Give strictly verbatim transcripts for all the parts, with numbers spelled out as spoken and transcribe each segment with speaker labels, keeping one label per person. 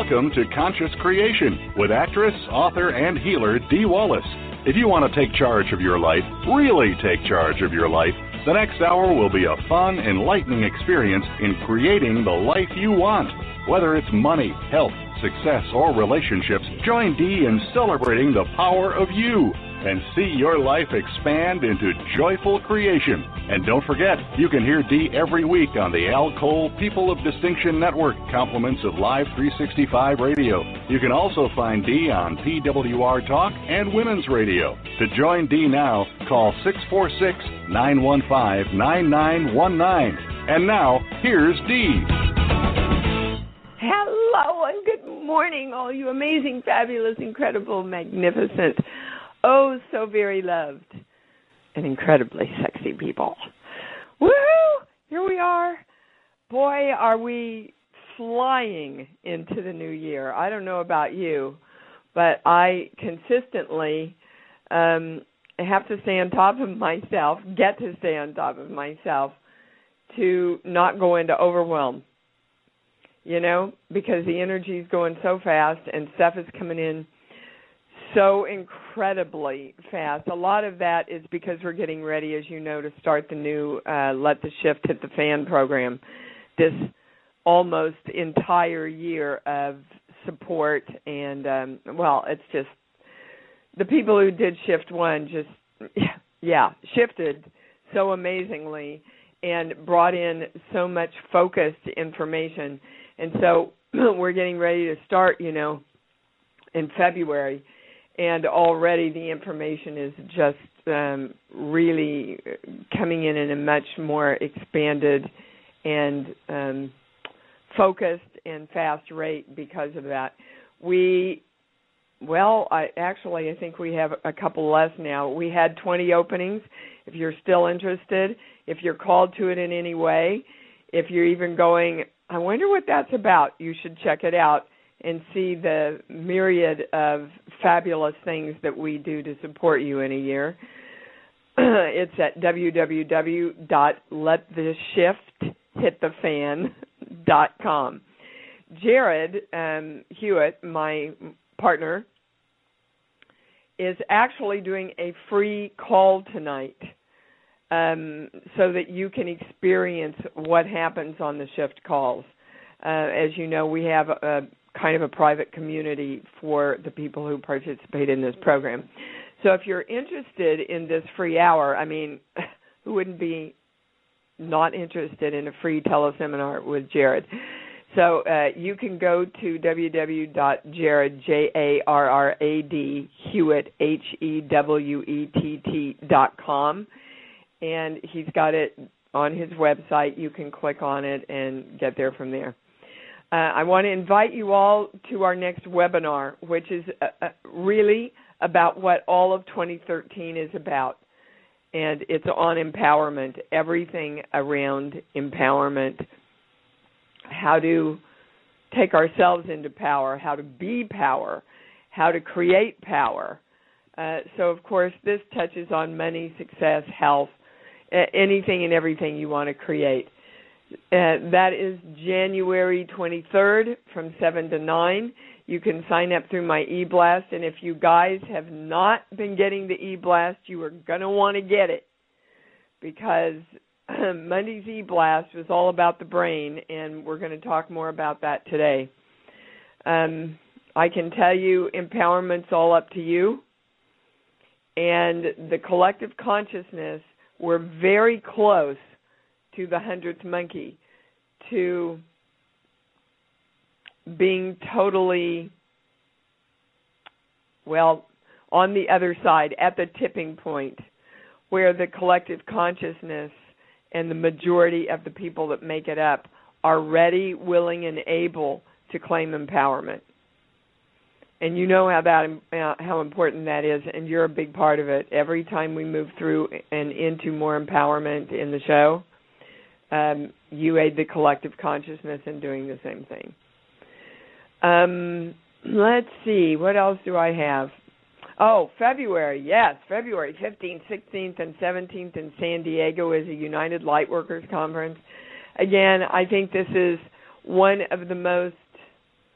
Speaker 1: Welcome to Conscious Creation with actress, author, and healer Dee Wallace. If you want to take charge of your life, really take charge of your life, the next hour will be a fun, enlightening experience in creating the life you want. Whether it's money, health, success, or relationships, join Dee in celebrating the power of you and see your life expand into joyful creation. And don't forget, you can hear Dee every week on the Al Cole People of Distinction Network, compliments of Live three sixty-five Radio. You can also find Dee on P W R Talk and Women's Radio. To join Dee now, call six four six, nine one five, nine nine one nine. And now, here's Dee.
Speaker 2: Hello and good morning, all you amazing, fabulous, incredible, magnificent, oh, so very loved and incredibly sexy people. Woohoo! Here we are. Boy, are we flying into the new year. I don't know about you, but I consistently um, have to stay on top of myself, get to stay on top of myself to not go into overwhelm, you know, because the energy is going so fast and stuff is coming in so incredibly fast. A lot of that is because we're getting ready, as you know, to start the new uh, Let the Shift Hit the Fan program, this almost entire year of support. And, um, well, it's just the people who did Shift One just, yeah, shifted so amazingly and brought in so much focused information. And so we're getting ready to start, you know, in February. And already the information is just um, really coming in at a much more expanded and um, focused and fast rate because of that. We, well, I actually, I think we have a couple less now. We had twenty openings. If you're still interested, if you're called to it in any way, if you're even going, I wonder what that's about, you should check it out and see the myriad of fabulous things that we do to support you in a year. It's at w w w dot let the shift hit the fan dot com. Jared um, Hewitt, my partner, is actually doing a free call tonight um, so that you can experience what happens on the shift calls. Uh, as you know, we have a kind of a private community for the people who participate in this program. So if you're interested in this free hour, I mean, who wouldn't be not interested in a free teleseminar with Jared? So uh, you can go to w w w dot jared, J A R R A D, Hewitt, H E W E T T dot com, and he's got it on his website. You can click on it and get there from there. Uh, I want to invite you all to our next webinar, which is uh, uh, really about what all of twenty thirteen is about. And it's on empowerment, everything around empowerment, how to take ourselves into power, how to be power, how to create power. Uh, so, of course, this touches on money, success, health, uh, anything and everything you want to create. Uh, that is January twenty-third from seven to nine. You can sign up through my e-blast, and if you guys have not been getting the e-blast, you are going to want to get it because Monday's e-blast was all about the brain, and we're going to talk more about that today. Um, I can tell you empowerment's all up to you, and the collective consciousness, we're very close to the hundredth monkey, to being totally, well, on the other side, at the tipping point, where the collective consciousness and the majority of the people that make it up are ready, willing, and able to claim empowerment. And you know how that uh, how important that is, and you're a big part of it. Every time we move through and into more empowerment in the show, Um, you aid the collective consciousness in doing the same thing. Um, let's see, what else do I have? Oh, February, yes, February fifteenth, sixteenth, and seventeenth in San Diego is a United Lightworkers Conference. Again, I think this is one of the most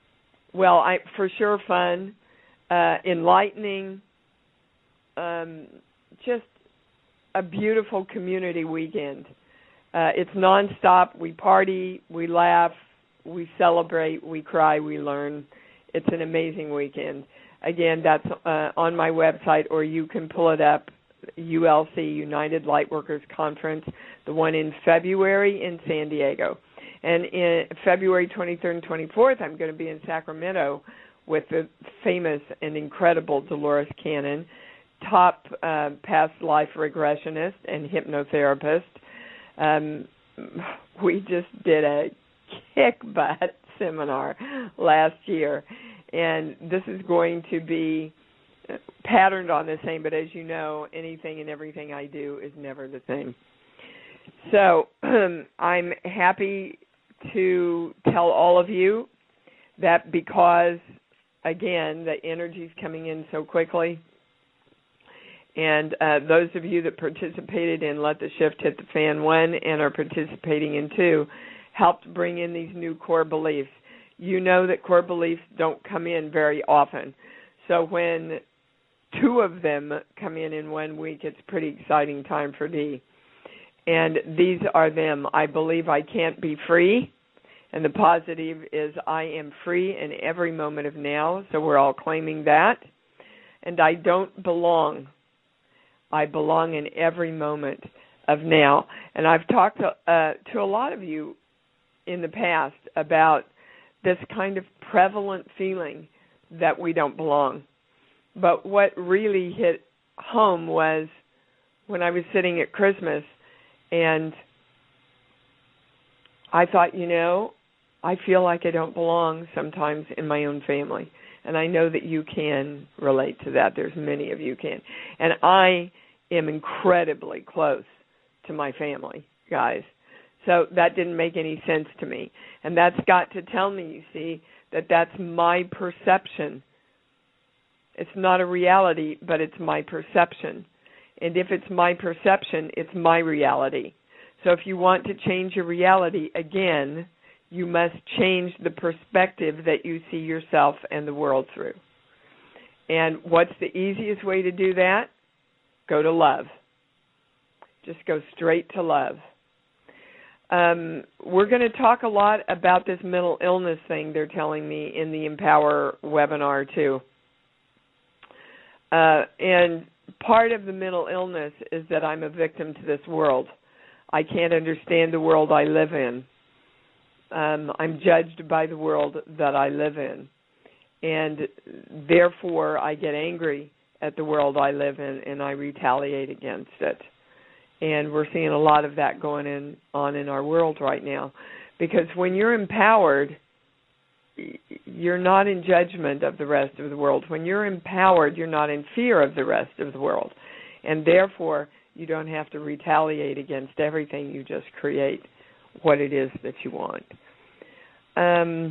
Speaker 2: well, I for sure fun, uh, enlightening, um, just a beautiful community weekend. Uh, it's nonstop. We party, we laugh, we celebrate, we cry, we learn. It's an amazing weekend. Again, that's uh, on my website, or you can pull it up, U L C, United Lightworkers Conference, the one in February in San Diego. And in February twenty-third and twenty-fourth, I'm going to be in Sacramento with the famous and incredible Dolores Cannon, top uh, past life regressionist and hypnotherapist. Um, we just did a kick-butt seminar last year, and this is going to be patterned on the same, but as you know, anything and everything I do is never the same. So um, I'm happy to tell all of you that because, again, the energy is coming in so quickly, and uh, those of you that participated in Let the Shift Hit the Fan one and are participating in two helped bring in these new core beliefs. You know that core beliefs don't come in very often. So when two of them come in in one week, it's a pretty exciting time for Dee. And these are them. I believe I can't be free. And the positive is I am free in every moment of now. So we're all claiming that. And I don't belong. I belong in every moment of now. And I've talked to, uh, to a lot of you in the past about this kind of prevalent feeling that we don't belong. But what really hit home was when I was sitting at Christmas and I thought, you know, I feel like I don't belong sometimes in my own family. And I know that you can relate to that. There's many of you can. And I am incredibly close to my family, guys. So that didn't make any sense to me. And that's got to tell me, you see, that that's my perception. It's not a reality, but it's my perception. And if it's my perception, it's my reality. So if you want to change your reality, again, you must change the perspective that you see yourself and the world through. And what's the easiest way to do that? Go to love. Just go straight to love. Um, we're going to talk a lot about this mental illness thing they're telling me in the Empower webinar, too. Uh, and part of the mental illness is that I'm a victim to this world. I can't understand the world I live in. Um, I'm judged by the world that I live in. And therefore, I get angry at the world I live in, and I retaliate against it. And we're seeing a lot of that going in, on in our world right now. Because when you're empowered, you're not in judgment of the rest of the world. When you're empowered, you're not in fear of the rest of the world. And therefore, you don't have to retaliate against everything. You just create what it is that you want. Um,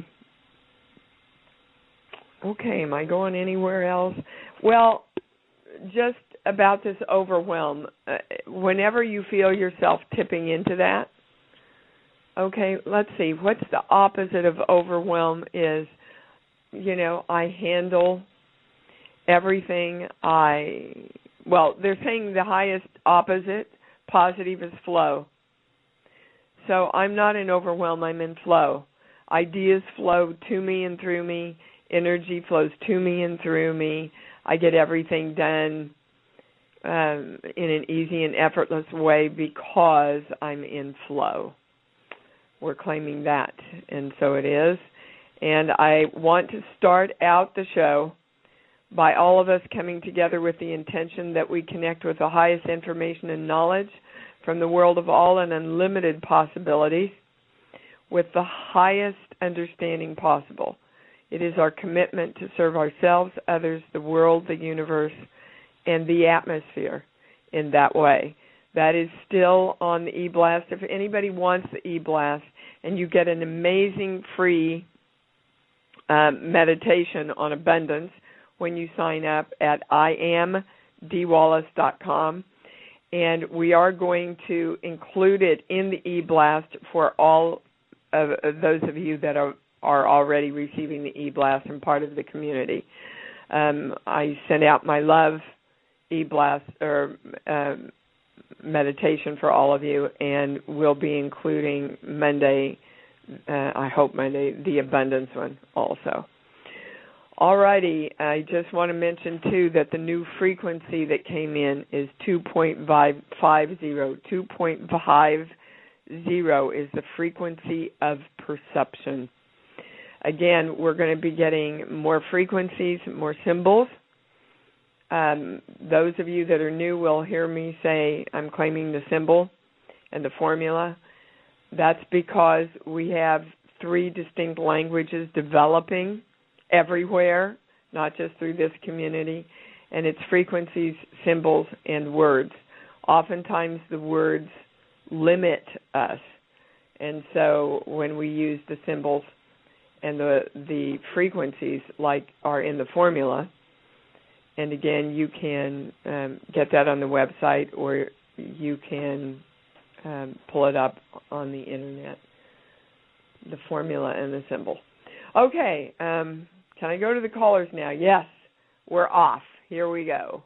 Speaker 2: okay, am I going anywhere else? Well, just about this overwhelm. Uh, whenever you feel yourself tipping into that, okay, let's see, what's the opposite of overwhelm is, you know, I handle everything. I, well, they're saying the highest opposite, positive, is flow. So I'm not in overwhelm, I'm in flow. Ideas flow to me and through me. Energy flows to me and through me. I get everything done um, in an easy and effortless way because I'm in flow. We're claiming that, and so it is. And I want to start out the show by all of us coming together with the intention that we connect with the highest information and knowledge from the world of all and unlimited possibilities with the highest understanding possible. It is our commitment to serve ourselves, others, the world, the universe, and the atmosphere in that way. That is still on the e-blast. If anybody wants the e-blast, and you get an amazing free um, meditation on abundance when you sign up at I am dee wallace dot com. And we are going to include it in the e-blast for all of, of those of you that are, are already receiving the e-blast and part of the community. Um, I sent out my love e-blast or um, meditation for all of you, and we'll be including Monday, uh, I hope Monday, the abundance one also. All righty, I just want to mention, too, that the new frequency that came in is two point five zero. two point five zero is the frequency of perception. Again, we're going to be getting more frequencies, more symbols. Um, those of you that are new will hear me say I'm claiming the symbol and the formula. That's because we have three distinct languages developing everywhere, not just through this community, and it's frequencies, symbols, and words. Oftentimes the words limit us, and so when we use the symbols and the the frequencies like are in the formula, and again, you can um, get that on the website or you can um, pull it up on the internet, the formula and the symbol. Okay, um, can I go to the callers now? Yes, we're off. Here we go.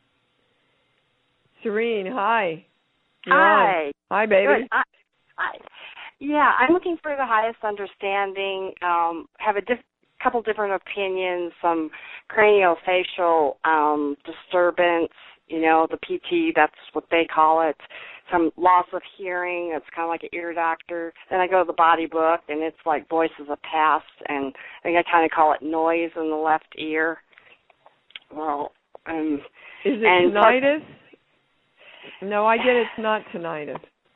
Speaker 2: Serene, hi. You're
Speaker 3: Hi.
Speaker 2: on. Hi, baby.
Speaker 3: Good. I, hi. Yeah, I'm looking for the highest understanding, um, have a diff- couple different opinions, some craniofacial um, disturbance, you know, the P T, that's what they call it, some loss of hearing, it's kind of like an ear doctor. Then I go to the body book, and it's like voices of past, and I think I kind of call it noise in the left ear. Well, um,
Speaker 2: Is it
Speaker 3: and
Speaker 2: tinnitus? No, I get it's not tinnitus.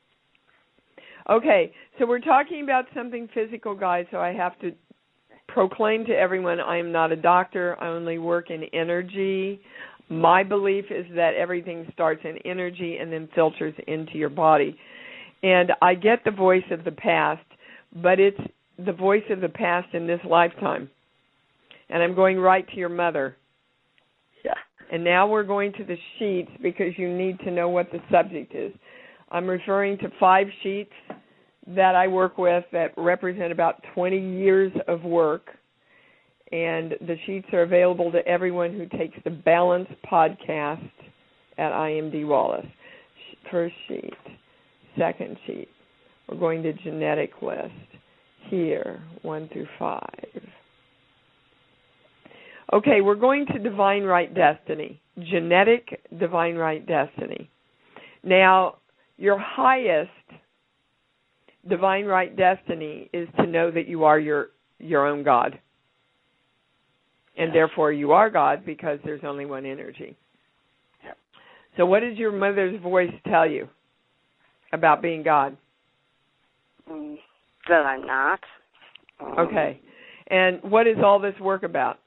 Speaker 2: Okay, so we're talking about something physical, guys, so I have to proclaim to everyone I am not a doctor. I only work in energy. My belief is that everything starts in energy and then filters into your body. And I get the voice of the past, but it's the voice of the past in this lifetime. And I'm going right to your mother.
Speaker 3: Yeah.
Speaker 2: And now we're going to the sheets because you need to know what the subject is. I'm referring to five sheets that I work with that represent about twenty years of work. And the sheets are available to everyone who takes the Balance podcast at I M D Wallace. First sheet, second sheet. We're going to genetic list here, one through five. Okay, we're going to Divine Right Destiny, genetic Divine Right Destiny. Now, your highest Divine Right Destiny is to know that you are your, your own God. And therefore you are God because there's only one energy.
Speaker 3: Yep.
Speaker 2: So what does your mother's voice tell you about being God?
Speaker 3: Mm, that I'm not. Um,
Speaker 2: Okay. And what is all this work about?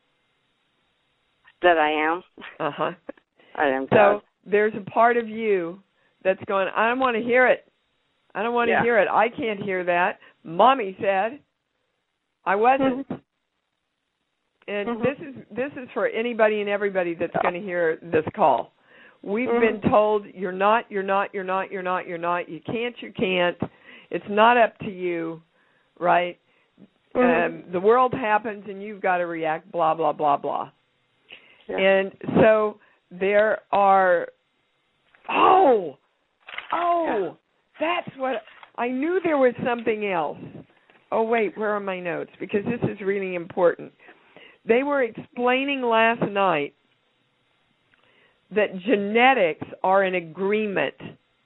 Speaker 3: That I am.
Speaker 2: Uh-huh.
Speaker 3: I am
Speaker 2: So
Speaker 3: God.
Speaker 2: there's a part of you that's going, I don't want to hear it. I don't want to
Speaker 3: Yeah.
Speaker 2: hear it. I can't hear that. Mommy said I wasn't.
Speaker 3: Mm-hmm.
Speaker 2: And
Speaker 3: Mm-hmm.
Speaker 2: this is this is for anybody and everybody that's going to hear this call. We've
Speaker 3: Mm-hmm.
Speaker 2: been told you're not, you're not, you're not, you're not, you're not, you can't, you can't. It's not up to you, right?
Speaker 3: Mm-hmm.
Speaker 2: Um, the world happens and you've got to react, blah, blah, blah, blah.
Speaker 3: Yeah.
Speaker 2: And so there are, oh, oh, that's what, I knew there was something else. Oh, wait, where are my notes? Because this is really important. They were explaining last night that genetics are an agreement,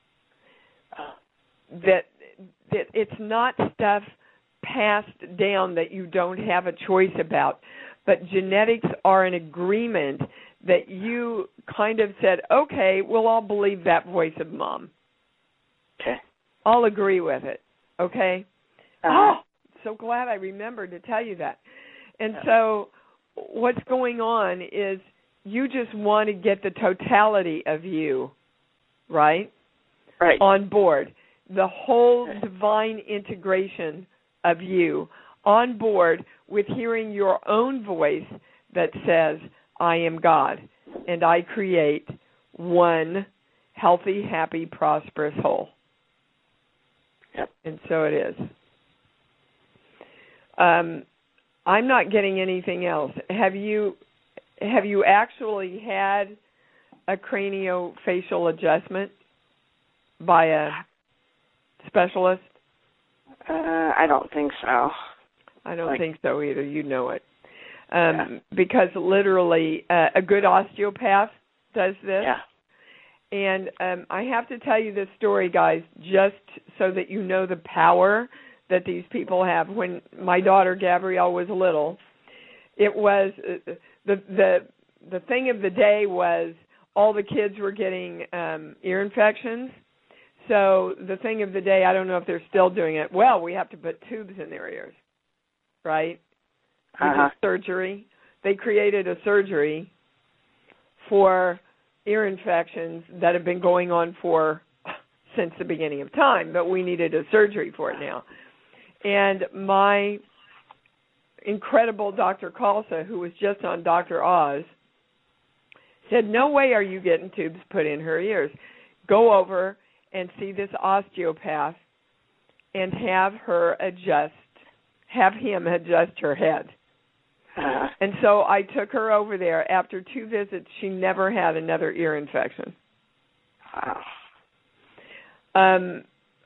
Speaker 2: that that it's not stuff passed down that you don't have a choice about, but genetics are an agreement that you kind of said, okay, well, I'll believe that voice of Mom.
Speaker 3: Okay.
Speaker 2: I'll agree with it, okay?
Speaker 3: Uh-huh.
Speaker 2: Oh, so glad I remembered to tell you that. And
Speaker 3: Yeah.
Speaker 2: so what's going on is you just want to get the totality of you, right?
Speaker 3: Right.
Speaker 2: On board. The whole divine integration of you on board with hearing your own voice that says, I am God, and I create one healthy, happy, prosperous whole.
Speaker 3: Yep.
Speaker 2: And so it is. Um, I'm not getting anything else. Have you have you actually had a craniofacial adjustment by a specialist?
Speaker 3: Uh, I don't think so.
Speaker 2: I don't
Speaker 3: like,
Speaker 2: think so either. You know it. Um, yeah. Because literally uh, a good osteopath does this.
Speaker 3: Yeah.
Speaker 2: And um, I have to tell you this story, guys, just so that you know the power that these people have. When my daughter Gabrielle was little, it was uh, the the the thing of the day was all the kids were getting um, ear infections. So the thing of the day, I don't know if they're still doing it. Well, we have to put tubes in their ears, right?
Speaker 3: Uh-huh.
Speaker 2: Surgery. They created a surgery for ear infections that have been going on for since the beginning of time, but we needed a surgery for it now. And my incredible Doctor Kalsa, who was just on Doctor Oz, said, no way are you getting tubes put in her ears. Go over and see this osteopath and have her adjust, have him adjust her head.
Speaker 3: Uh-huh.
Speaker 2: And so I took her over there. After two visits, she never had another ear infection.
Speaker 3: Wow.
Speaker 2: Um,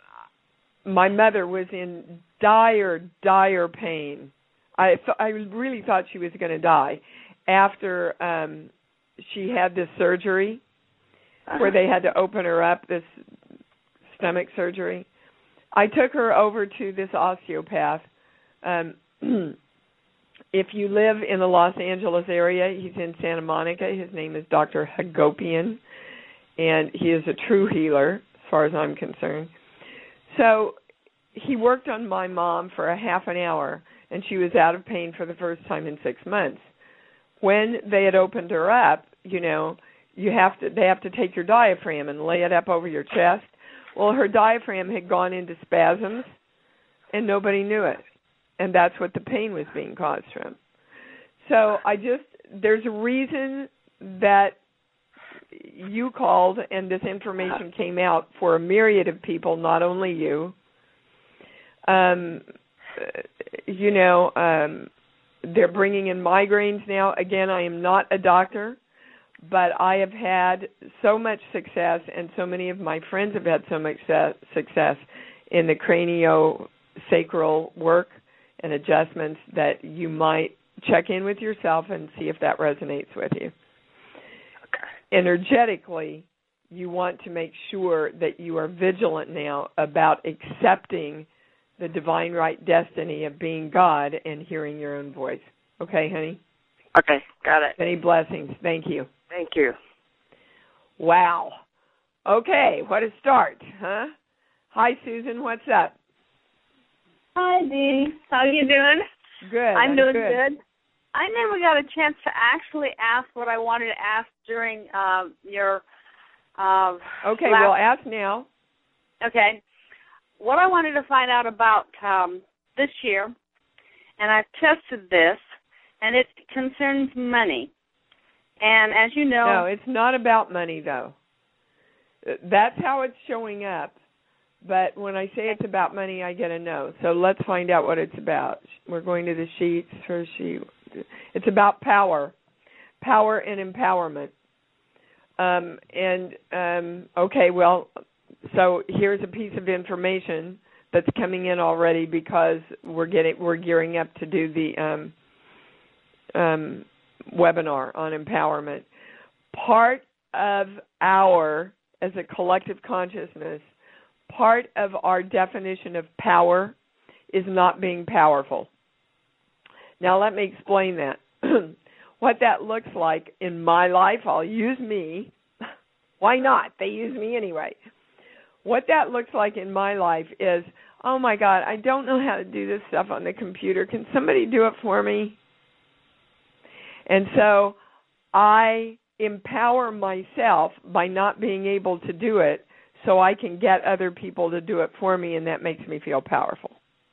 Speaker 2: my mother was in dire, dire pain. I th- I really thought she was going to die after um, she had this surgery uh-huh. where they had to open her up, this stomach surgery. I took her over to this osteopath. Um If you live in the Los Angeles area, he's in Santa Monica. His name is Doctor Hagopian, and he is a true healer as far as I'm concerned. So he worked on my mom for a half an hour, and she was out of pain for the first time in six months. When they had opened her up, you know, you have to they have to take your diaphragm and lay it up over your chest. Well, her diaphragm had gone into spasms, and nobody knew it. And that's what the pain was being caused from. So I just, there's a reason that you called and this information came out for a myriad of people, not only you. Um, you know, um, they're bringing in migraines now. Again, I am not a doctor, but I have had so much success, and so many of my friends have had so much success in the craniosacral work and adjustments that you might check in with yourself and see if that resonates with you. Okay. Energetically, you want to make sure that you are vigilant now about accepting the divine right destiny of being God and hearing your own voice. Okay, honey?
Speaker 3: Okay, got it.
Speaker 2: Many blessings. Thank you.
Speaker 3: Thank you.
Speaker 2: Wow. Okay, what a start, huh? Hi, Susan. What's up?
Speaker 4: Hi, Dee. How you doing?
Speaker 2: Good.
Speaker 4: I'm doing
Speaker 2: good.
Speaker 4: good. I never got a chance to actually ask what I wanted to ask during uh, your uh,
Speaker 2: Okay,
Speaker 4: last...
Speaker 2: well, ask now.
Speaker 4: Okay. What I wanted to find out about um, this year, and I've tested this, and it concerns money. And as you know...
Speaker 2: No, it's not about money, though. That's how it's showing up. But when I say it's about money, I get a no. So let's find out what it's about. We're going to the sheets for she. It's about power, power and empowerment. Um, and um, okay, well, so here's a piece of information that's coming in already because we're getting we're gearing up to do the um, um, webinar on empowerment. Part of our as a collective consciousness. Part of our definition of power is not being powerful. Now, let me explain that. What that looks like in my life, I'll use me. Why not? They use me anyway. What that looks like in my life is, oh, my God, I don't know how to do this stuff on the computer. Can somebody do it for me? And so I empower myself by not being able to do it, so I can get other people to do it for me, and that makes me feel powerful.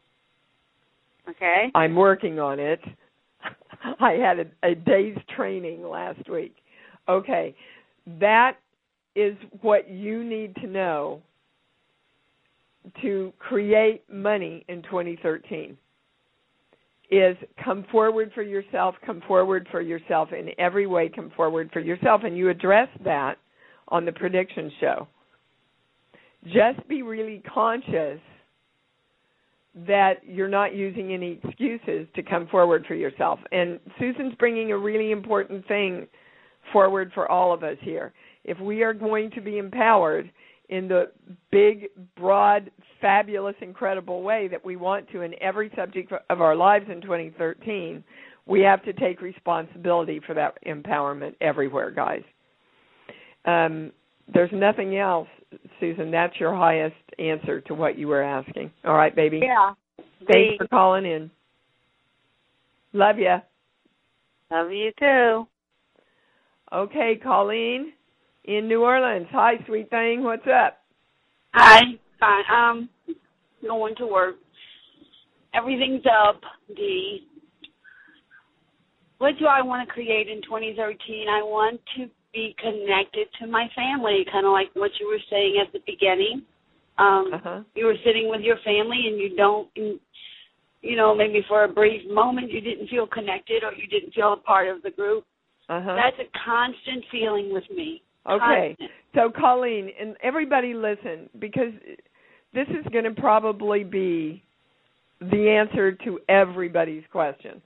Speaker 4: Okay.
Speaker 2: I'm working on it. I had a, a day's training last week. Okay. That is what you need to know to create money in twenty thirteen. is come forward for yourself, come forward for yourself in every way, come forward for yourself. And you address that on the prediction show. Just be really conscious that you're not using any excuses to come forward for yourself. And Susan's bringing a really important thing forward for all of us here. If we are going to be empowered in the big, broad, fabulous, incredible way that we want to in every subject of our lives in twenty thirteen, we have to take responsibility for that empowerment everywhere, guys. Um, there's nothing else, Susan. That's your highest answer to what you were asking. All right, baby?
Speaker 4: Yeah.
Speaker 2: Thanks for calling in. Love you.
Speaker 4: Love you, too.
Speaker 2: Okay, Colleen in New Orleans. Hi, sweet thing. What's up?
Speaker 5: Hi. Fine. Um, going to work. Everything's up. Dee. What do I want to create in twenty thirteen? I want to be connected to my family, kind of like what you were saying at the beginning. Um, uh-huh. You were sitting with your family and you don't, you know, maybe for a brief moment you didn't feel connected or you didn't feel a part of the group. Uh-huh. That's a constant feeling with me.
Speaker 2: Okay.
Speaker 5: Constant.
Speaker 2: So, Colleen, and everybody listen, because this is going to probably be the answer to everybody's question.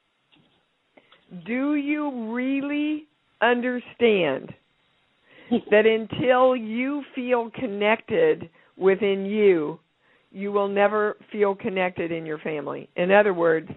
Speaker 2: Do you really understand that until you feel connected within you, you will never feel connected in your family? In other words,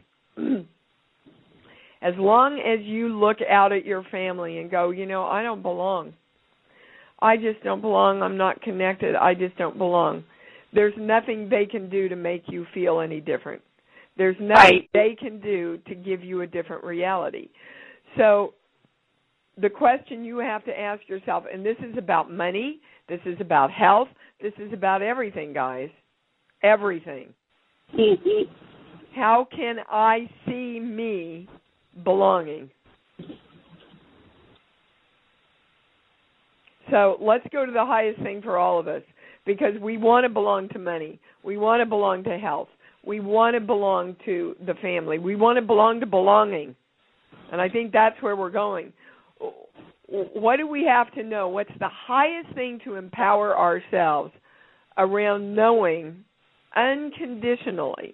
Speaker 2: as long as you look out at your family and go, you know, I don't belong. I just don't belong. I'm not connected. I just don't belong. There's nothing they can do to make you feel any different. There's nothing right. they can do to give you a different reality. So the question you have to ask yourself, and this is about money, this is about health, this is about everything, guys, everything. Mm-hmm. How can I see me belonging? So let's go to the highest thing for all of us, because we want to belong to money. We want to belong to health. We want to belong to the family. We want to belong to belonging. And I think that's where we're going. What do we have to know? What's the highest thing to empower ourselves around knowing unconditionally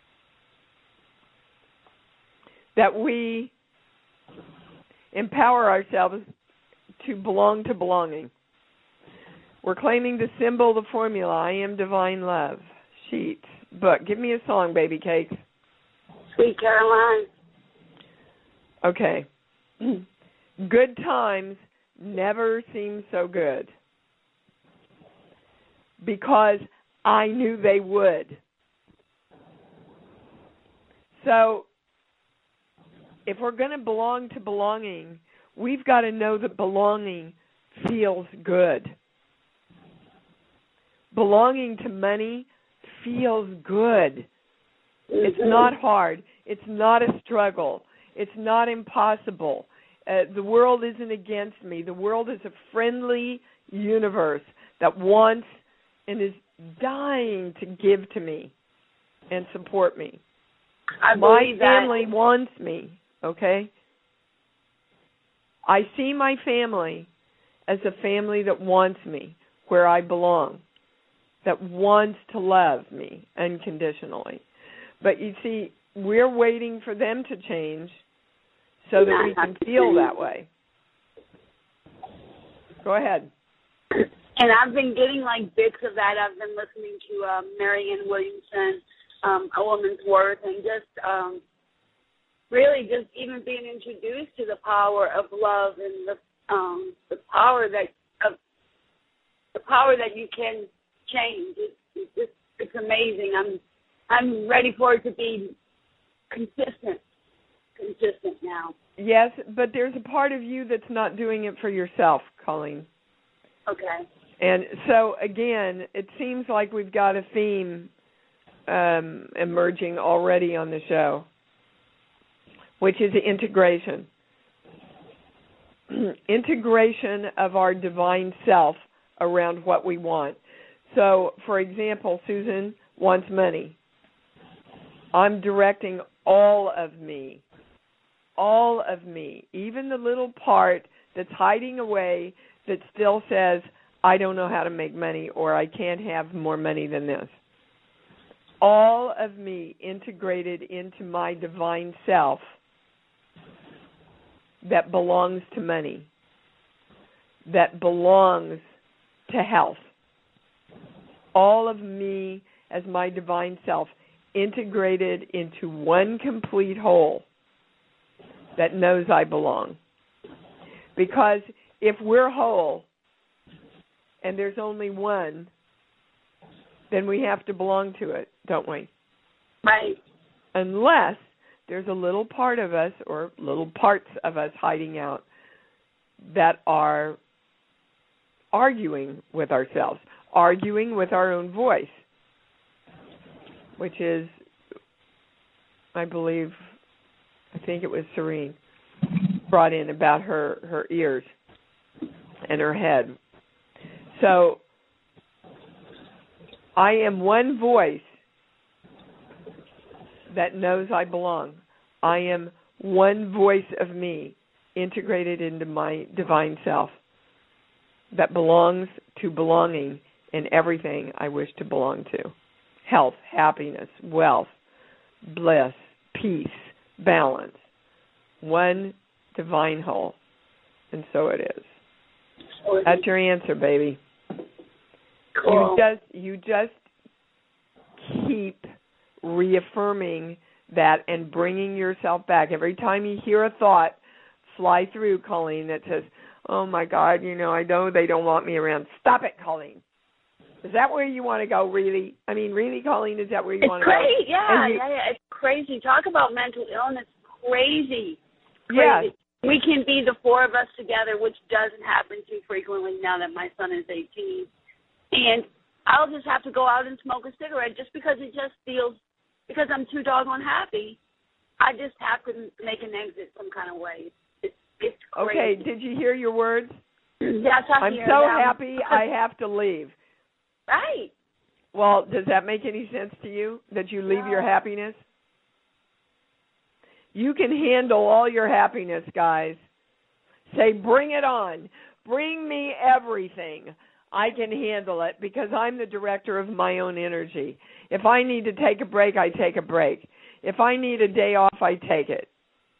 Speaker 2: that we empower ourselves to belong to belonging? We're claiming the symbol, the formula, I am divine love. Sheets, book. Give me a song, baby cakes.
Speaker 5: Sweet Caroline.
Speaker 2: Okay. Good times never seem so good because I knew they would. So if we're going to belong to belonging, we've got to know that belonging feels good. Belonging to money feels good. It's not hard. It's not a struggle. It's not impossible. Uh, the world isn't against me. The world is a friendly universe that wants and is dying to give to me and support me.
Speaker 5: I
Speaker 2: my
Speaker 5: believe
Speaker 2: family
Speaker 5: that.
Speaker 2: wants me, okay? I see my family as a family that wants me where I belong, that wants to love me unconditionally. But you see, we're waiting for them to change so that we can feel that way. Go ahead.
Speaker 5: And I've been getting like bits of that. I've been listening to uh, Marianne Williamson, um, A Woman's Worth, and just um, really just even being introduced to the power of love and the um, the power that of the power that you can change. It's, it's just it's amazing. I'm I'm ready for it to be consistent. consistent now.
Speaker 2: Yes, but there's a part of you that's not doing it for yourself, Colleen.
Speaker 5: Okay.
Speaker 2: And so, again, it seems like we've got a theme um, emerging already on the show, which is integration. Integration of our divine self around what we want. So, for example, Susan wants money. I'm directing all of me, all of me, even the little part that's hiding away that still says, I don't know how to make money or I can't have more money than this. All of me integrated into my divine self that belongs to money, that belongs to health. All of me as my divine self integrated into one complete whole that knows I belong. Because if we're whole and there's only one, then we have to belong to it, don't we?
Speaker 5: Right.
Speaker 2: Unless there's a little part of us or little parts of us hiding out that are arguing with ourselves, arguing with our own voice, which is, I believe, I think it was Serene, brought in about her, her ears and her head. So I am one voice that knows I belong. I am one voice of me integrated into my divine self that belongs to belonging in everything I wish to belong to. Health, happiness, wealth, bliss, peace, balance. One divine whole. And so it is. That's your answer, baby.
Speaker 5: Cool.
Speaker 2: You just you just keep reaffirming that and bringing yourself back. Every time you hear a thought fly through, Colleen, that says, oh, my God, you know, I know they don't want me around. Stop it, Colleen. Is that where you want to go, really? I mean, really, Colleen, is that where you
Speaker 5: it's
Speaker 2: want to
Speaker 5: crazy.
Speaker 2: go?
Speaker 5: Yeah,
Speaker 2: you,
Speaker 5: yeah, yeah. It's crazy. Talk about mental illness. Crazy.
Speaker 2: Yeah.
Speaker 5: Crazy. We can be the four of us together, which doesn't happen too frequently now that my son is eighteen. And I'll just have to go out and smoke a cigarette just because it just feels, because I'm too doggone happy. I just have to make an exit some kind of way. It's, it's crazy.
Speaker 2: Okay, did you hear your words?
Speaker 5: Yes, I
Speaker 2: I'm
Speaker 5: hear
Speaker 2: so
Speaker 5: them.
Speaker 2: happy I have to leave.
Speaker 5: Right.
Speaker 2: Well, does that make any sense to you, that you leave
Speaker 5: No.
Speaker 2: your happiness? You can handle all your happiness, guys. Say, bring it on. Bring me everything. I can handle it because I'm the director of my own energy. If I need to take a break, I take a break. If I need a day off, I take it.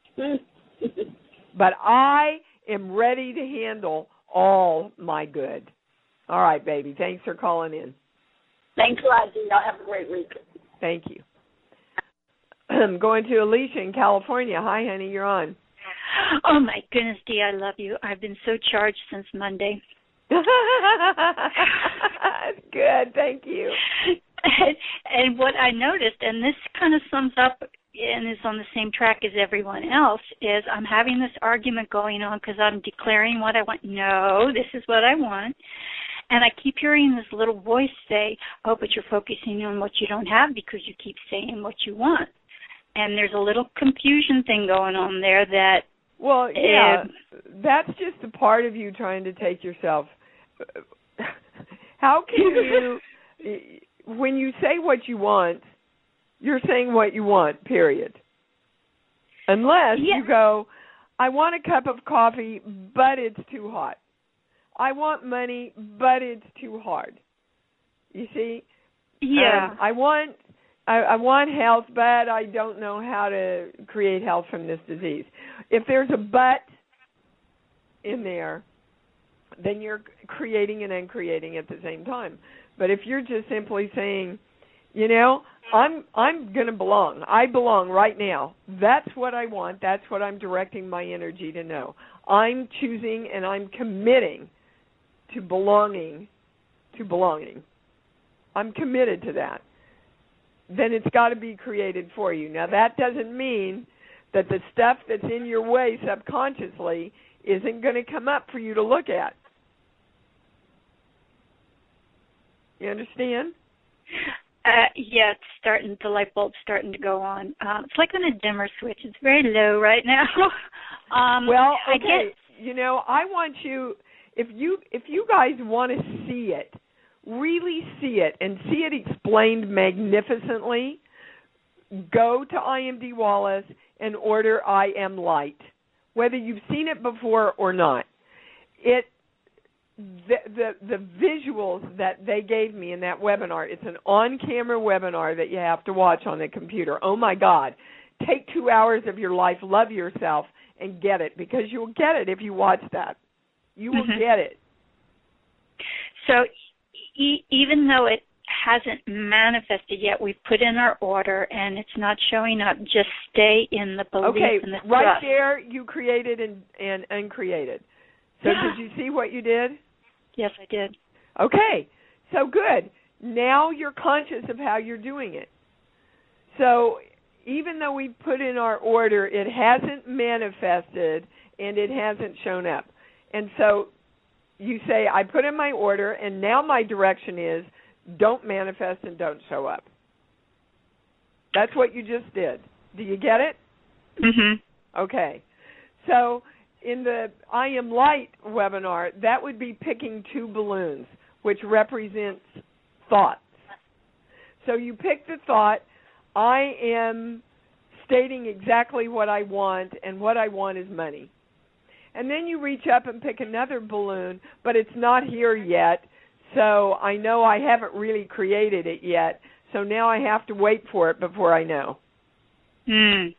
Speaker 2: But I am ready to handle all my good. All right, baby. Thanks for calling in.
Speaker 5: Thanks a lot, Gina. Have a great week.
Speaker 2: Thank you. I'm going to Alicia in California. Hi, honey. You're on.
Speaker 6: Oh, my goodness, Dee, I love you. I've been so charged since Monday.
Speaker 2: Good. Thank you.
Speaker 6: And, and what I noticed, and this kind of sums up and is on the same track as everyone else, is I'm having this argument going on because I'm declaring what I want. No, this is what I want. And I keep hearing this little voice say, oh, but you're focusing on what you don't have because you keep saying what you want. And there's a little confusion thing going on there that...
Speaker 2: Well, yeah,
Speaker 6: uh,
Speaker 2: that's just a part of you trying to take yourself... How can you... When you say what you want, you're saying what you want, period. Unless
Speaker 6: yeah.
Speaker 2: you go, I want a cup of coffee, but it's too hot. I want money, but it's too hard. You see?
Speaker 6: Yeah.
Speaker 2: Um, I want I, I want health, but I don't know how to create health from this disease. If there's a but in there, then you're creating and uncreating at the same time. But if you're just simply saying, you know, I'm I'm going to belong. I belong right now. That's what I want. That's what I'm directing my energy to know. I'm choosing and I'm committing to belonging, to belonging. I'm committed to that. Then it's got to be created for you. Now, that doesn't mean that the stuff that's in your way subconsciously isn't going to come up for you to look at. You understand?
Speaker 6: Uh, yeah, it's starting, the light bulb's starting to go on. Um, it's like on a dimmer switch. It's very low right now. um,
Speaker 2: well, okay.
Speaker 6: I guess,
Speaker 2: you know, I want you, if you if you guys want to see it, really see it and see it explained magnificently, go to I M D Wallace and order I Am Light, whether you've seen it before or not. It the, the the visuals that they gave me in that webinar, it's an on-camera webinar that you have to watch on the computer. Oh, my God. Take two hours of your life, love yourself, and get it, because you'll get it if you watch that. You will
Speaker 6: mm-hmm.
Speaker 2: get it.
Speaker 6: So e- even though it hasn't manifested yet, we've put in our order, and it's not showing up, just stay in the belief
Speaker 2: okay,
Speaker 6: and the
Speaker 2: right
Speaker 6: trust.
Speaker 2: there, you created and, and uncreated. So
Speaker 6: yeah.
Speaker 2: did you see what you did?
Speaker 6: Yes, I did.
Speaker 2: Okay, so good. Now you're conscious of how you're doing it. So even though we put in our order, it hasn't manifested and it hasn't shown up. And so you say, I put in my order, and now my direction is don't manifest and don't show up. That's what you just did. Do you get it?
Speaker 6: Mm-hmm.
Speaker 2: Okay. So in the I Am Light webinar, that would be picking two balloons, which represents thoughts. So you pick the thought, I am stating exactly what I want, and what I want is money. And then you reach up and pick another balloon, but it's not here yet, so I know I haven't really created it yet, so now I have to wait for it before I know.
Speaker 6: Mm.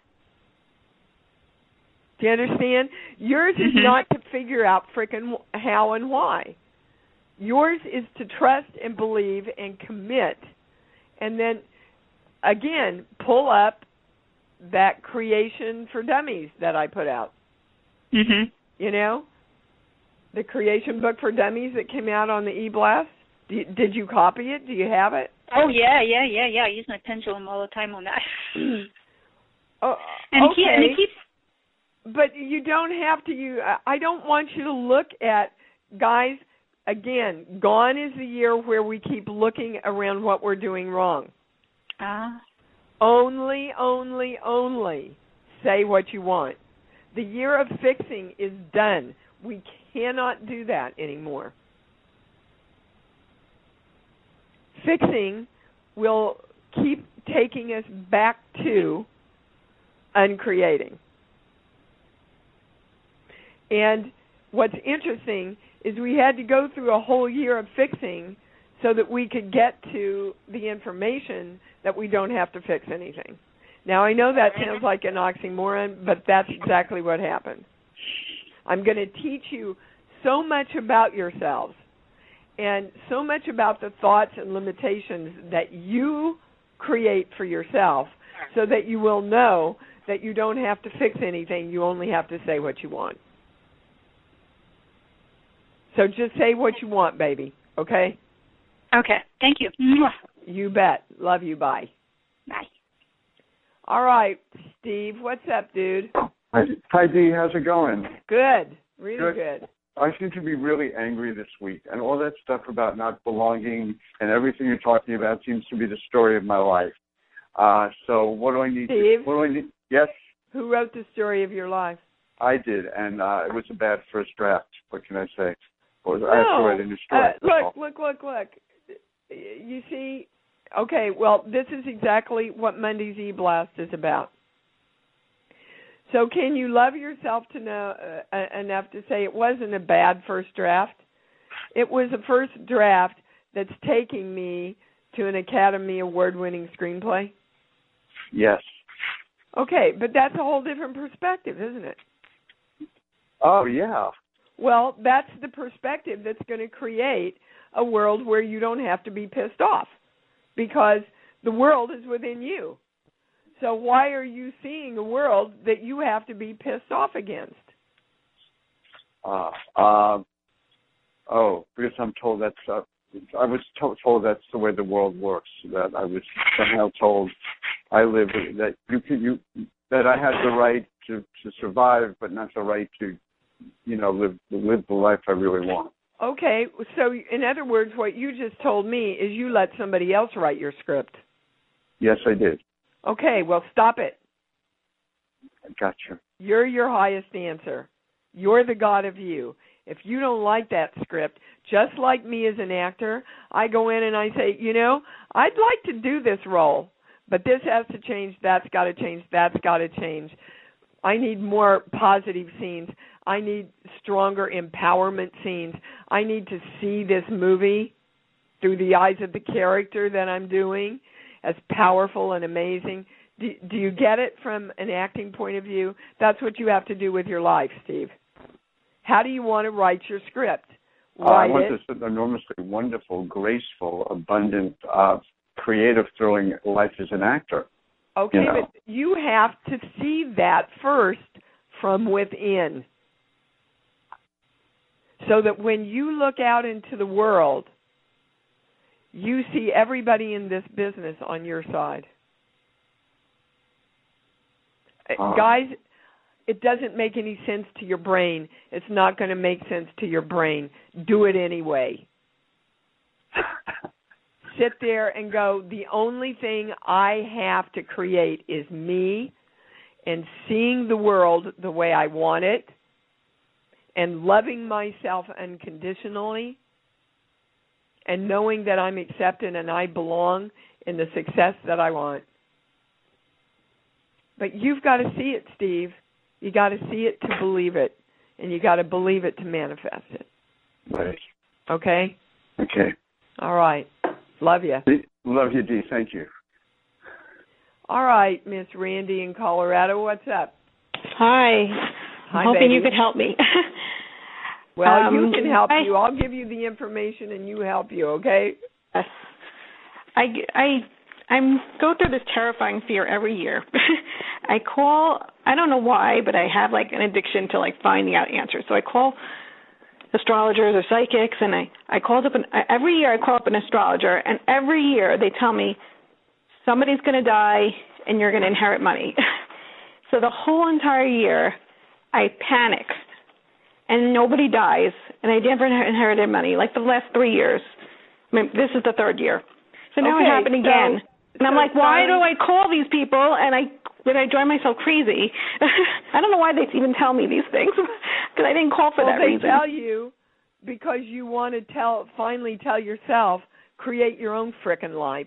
Speaker 2: Do you understand? Yours is
Speaker 6: mm-hmm.
Speaker 2: not to figure out frickin' how and why. Yours is to trust and believe and commit, and then, again, pull up that Creation for Dummies that I put out.
Speaker 6: Mm-hmm.
Speaker 2: You know, the Creation book for Dummies that came out on the e-blast. You, did you copy it? Do you have it?
Speaker 6: Oh, yeah, yeah, yeah, yeah. I use my pendulum all the time on that.
Speaker 2: oh,
Speaker 6: and
Speaker 2: okay.
Speaker 6: It keep, and it keeps...
Speaker 2: But you don't have to. You, I don't want you to look at, guys, again, gone is the year where we keep looking around what we're doing wrong.
Speaker 6: Ah. Uh.
Speaker 2: Only, only, only say what you want. The year of fixing is done. We cannot do that anymore. Fixing will keep taking us back to uncreating. And what's interesting is we had to go through a whole year of fixing so that we could get to the information that we don't have to fix anything. Now, I know that sounds like an oxymoron, but that's exactly what happened. I'm going to teach you so much about yourselves and so much about the thoughts and limitations that you create for yourself so that you will know that you don't have to fix anything. You only have to say what you want. So just say what you want, baby, okay?
Speaker 6: Okay. Thank you.
Speaker 2: You bet. Love you. Bye.
Speaker 6: Bye.
Speaker 2: All right, Steve, what's up, dude?
Speaker 7: Hi, hi Dee. How's it going?
Speaker 2: Good. Really good. good.
Speaker 7: I seem to be really angry this week, and all that stuff about not belonging and everything you're talking about seems to be the story of my life. Uh, so what do I need?
Speaker 2: Steve?
Speaker 7: To, what do I need? Yes?
Speaker 2: Who wrote the story of your life?
Speaker 7: I did, and uh, it was a bad first draft. What can I say? Or
Speaker 2: no.
Speaker 7: I have to write a new story.
Speaker 2: Uh, look, look, look, look. You see, okay, well, this is exactly what Monday's E-Blast is about. So can you love yourself to know uh, enough to say it wasn't a bad first draft? It was a first draft that's taking me to an Academy Award-winning screenplay?
Speaker 7: Yes.
Speaker 2: Okay, but that's a whole different perspective, isn't it?
Speaker 7: Oh, yeah.
Speaker 2: Well, that's the perspective that's going to create a world where you don't have to be pissed off because the world is within you. So why are you seeing a world that you have to be pissed off against?
Speaker 7: Uh, uh, oh, because I'm told that's, uh, I was to- told that's the way the world works, that I was somehow told I live, that you can, you, that I had the right to, to survive, but not the right to, you know, live, live the life I really want.
Speaker 2: Okay, so in other words, what you just told me is you let somebody else write your script.
Speaker 7: Yes, I did.
Speaker 2: Okay, well, stop it.
Speaker 7: I gotcha.
Speaker 2: You're your highest answer. You're the God of you. If you don't like that script, just like me as an actor, I go in and I say, you know, I'd like to do this role, But this has to change, that's got to change, that's got to change. I need more positive scenes. I need stronger empowerment scenes. I need to see this movie through the eyes of the character that I'm doing as powerful and amazing. Do, do you get it from an acting point of view? That's what you have to do with your life, Steve. How do you want to write your script?
Speaker 7: Uh, I want
Speaker 2: it.
Speaker 7: this enormously wonderful, graceful, abundant, uh, creative, thrilling life as an actor.
Speaker 2: Okay,
Speaker 7: you know?
Speaker 2: But you have to see that first from within. So that when you look out into the world, you see everybody in this business on your side. Uh, Guys, it doesn't make any sense to your brain. It's not going to make sense to your brain. Do it anyway. Sit there and go, the only thing I have to create is me and seeing the world the way I want it and loving myself unconditionally and knowing that I'm accepted and I belong in the success that I want. But you've got to see it, Steve. You got to see it to believe it, and you got to believe it to manifest it.
Speaker 7: Right.
Speaker 2: Okay?
Speaker 7: Okay.
Speaker 2: All right. Love you.
Speaker 7: Love you, Dee. Thank you.
Speaker 2: All right, Miss Randy in Colorado. What's up?
Speaker 8: Hi.
Speaker 2: Hi,
Speaker 8: I'm hoping
Speaker 2: baby.
Speaker 8: you could help me.
Speaker 2: Well,
Speaker 8: um,
Speaker 2: you can help
Speaker 8: I,
Speaker 2: you. I'll give you the information, and you help you, okay?
Speaker 8: Yes. I, I, I'm go through this terrifying fear every year. I call, I don't know why, but I have like an addiction to like finding out answers. So I call astrologers or psychics, and I, I called up, an, every year I call up an astrologer, and every year they tell me somebody's going to die and you're going to inherit money. So the whole entire year I panicked, and nobody dies, and I never inherited money, like the last three years. I mean, this is the third year. So now
Speaker 2: okay,
Speaker 8: it happened again.
Speaker 2: So,
Speaker 8: and I'm
Speaker 2: so
Speaker 8: like, why do I call these people? And I then I drive myself crazy. I don't know why they even tell me these things, because I didn't call for
Speaker 2: well,
Speaker 8: that
Speaker 2: they
Speaker 8: reason.
Speaker 2: tell you because you want to tell, finally tell yourself, create your own frickin' life.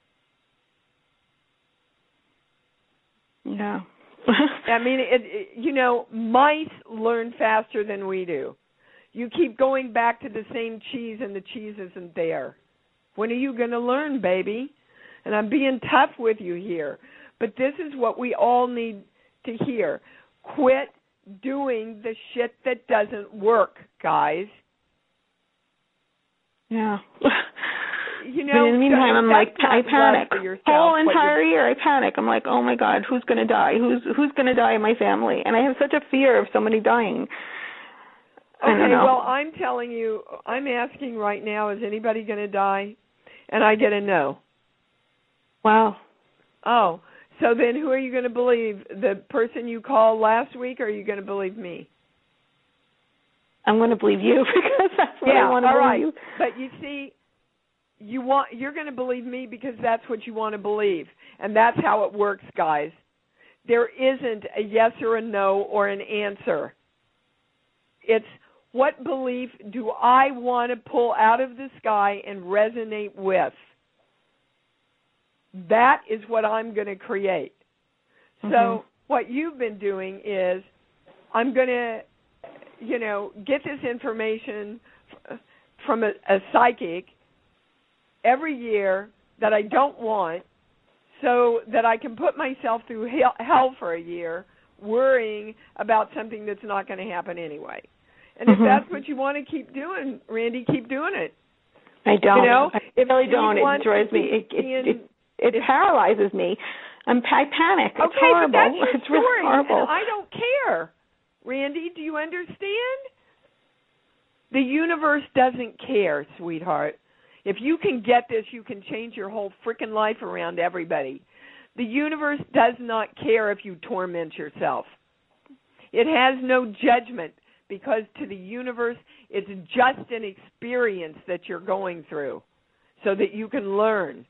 Speaker 8: Yeah.
Speaker 2: I mean, it, it, you know, mice learn faster than we do. You keep going back to the same cheese, and the cheese isn't there. When are you going to learn, baby? And I'm being tough with you here. But this is what we all need to hear. Quit doing the shit that doesn't work, guys.
Speaker 8: Yeah.
Speaker 2: You know,
Speaker 8: but in the meantime, I'm like, I panic.
Speaker 2: Yourself,
Speaker 8: whole entire year, I panic. I'm like, oh my God, who's going to die? Who's who's going to die in my family? And I have such a fear of somebody dying.
Speaker 2: Okay, well, I'm telling you, I'm asking right now, is anybody going to die? And I get a no.
Speaker 8: Wow.
Speaker 2: Oh, so then who are you going to believe? The person you called last week, or are you going to believe me?
Speaker 8: I'm going to believe you, because that's what
Speaker 2: yeah,
Speaker 8: I want to
Speaker 2: all
Speaker 8: believe
Speaker 2: right.
Speaker 8: you.
Speaker 2: But you see, you want you're going to believe me because that's what you want to believe, and that's how it works, guys. There isn't a yes or a no or an answer. It's what belief do I want to pull out of the sky and resonate with? That is what I'm going to create. Mm-hmm. So what you've been doing is I'm going to, you know, get this information from a, a psychic every year that I don't want, so that I can put myself through hell, hell for a year worrying about something that's not going to happen anyway. And mm-hmm. if that's what you want to keep doing, Randy, keep doing it.
Speaker 8: I don't.
Speaker 2: You know,
Speaker 8: I really don't. It drives me. It, it, it, it, it paralyzes me. I'm, I panic. It's
Speaker 2: okay,
Speaker 8: horrible.
Speaker 2: But that's your
Speaker 8: it's
Speaker 2: story,
Speaker 8: really horrible.
Speaker 2: And I don't care. Randy, do you understand? The universe doesn't care, sweetheart. If you can get this, you can change your whole freaking life around, everybody. The universe does not care if you torment yourself. It has no judgment, because to the universe, it's just an experience that you're going through so that you can learn.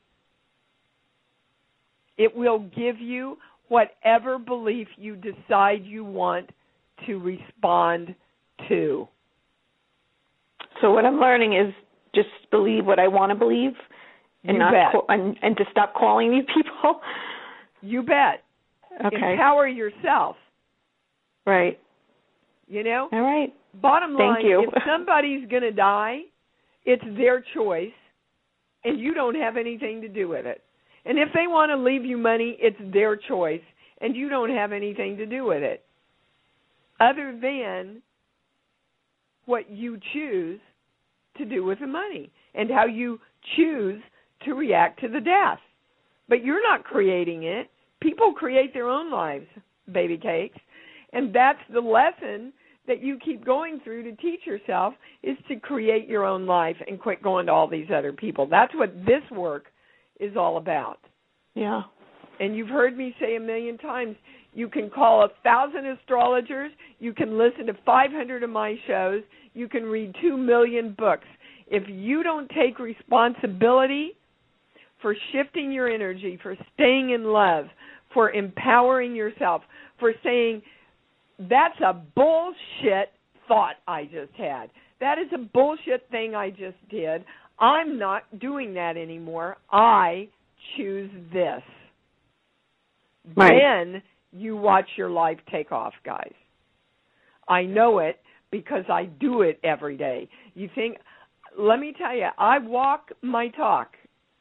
Speaker 2: It will give you whatever belief you decide you want to respond to.
Speaker 8: So what I'm learning is just believe what I want to believe, and
Speaker 2: you
Speaker 8: not
Speaker 2: bet.
Speaker 8: call, and, and to stop calling these people?
Speaker 2: You bet.
Speaker 8: Okay.
Speaker 2: Empower yourself.
Speaker 8: Right.
Speaker 2: You know?
Speaker 8: All right.
Speaker 2: Bottom line,
Speaker 8: Thank you.
Speaker 2: if somebody's going to die, it's their choice, and you don't have anything to do with it. And if they want to leave you money, it's their choice, and you don't have anything to do with it, other than what you choose to do with the money and how you choose to react to the death. But you're not creating it. People create their own lives, baby cakes. And that's the lesson that you keep going through to teach yourself, is to create your own life and quit going to all these other people. That's what this work is all about.
Speaker 8: Yeah.
Speaker 2: And you've heard me say a million times, you can call a thousand astrologers, you can listen to five hundred of my shows, you can read two million books. If you don't take responsibility for shifting your energy, for staying in love, for empowering yourself, for saying, that's a bullshit thought I just had. That is a bullshit thing I just did. I'm not doing that anymore. I choose this.
Speaker 8: Right.
Speaker 2: Then you watch your life take off, guys. I know it because I do it every day. You think, let me tell you, I walk my talk.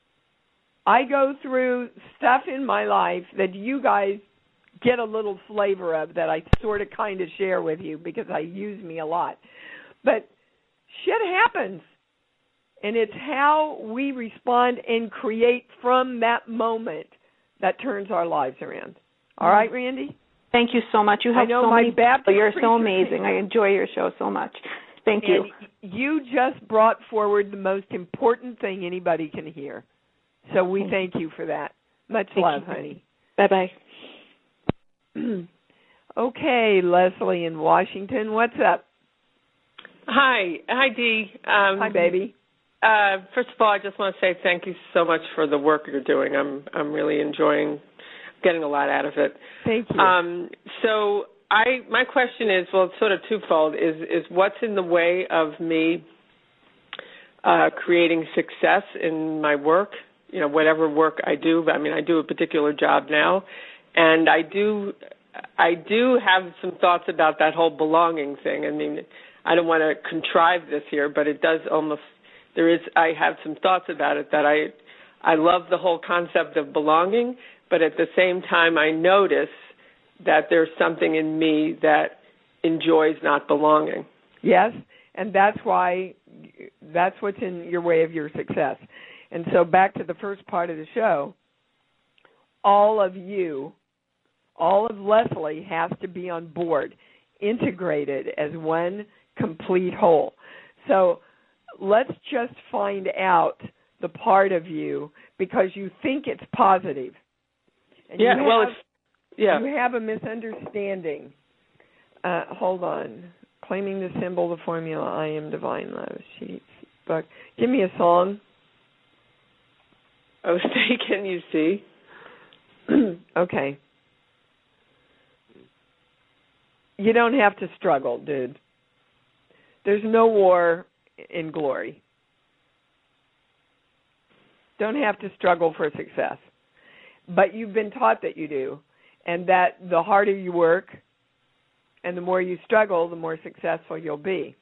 Speaker 2: I go through stuff in my life that you guys get a little flavor of, that I sort of kind of share with you because I use me a lot. But shit happens, and it's how we respond and create from that moment that turns our lives around. All mm-hmm. right, Randy?
Speaker 8: Thank you so much. You have
Speaker 2: I know
Speaker 8: so
Speaker 2: my
Speaker 8: many
Speaker 2: Baptist
Speaker 8: You're so
Speaker 2: preacher
Speaker 8: amazing. I enjoy your show so much. Thank you.
Speaker 2: And you just brought forward the most important thing anybody can hear. So we thank you for that. Much
Speaker 8: thank
Speaker 2: love,
Speaker 8: you.
Speaker 2: honey.
Speaker 8: Bye-bye.
Speaker 2: Okay, Leslie in Washington, what's up?
Speaker 9: Hi. Hi, Dee. Um,
Speaker 2: Hi, baby.
Speaker 9: Uh, first of all, I just want to say thank you so much for the work you're doing. I'm I'm really enjoying getting a lot out of it.
Speaker 2: Thank you.
Speaker 9: Um, so I my question is, well, it's sort of twofold, is, is what's in the way of me uh, creating success in my work, you know, whatever work I do. I mean, I do a particular job now, and I do I do have some thoughts about that whole belonging thing. I mean, I don't want to contrive this here, but it does almost, there is, I have some thoughts about it that I, I love the whole concept of belonging, but at the same time I notice that there's something in me that enjoys not belonging.
Speaker 2: Yes, and that's why, that's what's in your way of your success. And so back to the first part of the show, all of you, all of Leslie has to be on board, integrated as one complete whole. So let's just find out the part of you because you think it's positive. And
Speaker 9: yeah,
Speaker 2: you
Speaker 9: well,
Speaker 2: have,
Speaker 9: it's, yeah.
Speaker 2: You have a misunderstanding. Uh, hold on. Claiming the symbol, the formula, I am divine love. Sheets, book. Give me a song.
Speaker 9: Oh, say, can you see?
Speaker 2: Okay. You don't have to struggle, dude. There's no war in glory. Don't have to struggle for success. But you've been taught that you do, and that the harder you work and the more you struggle, the more successful you'll be.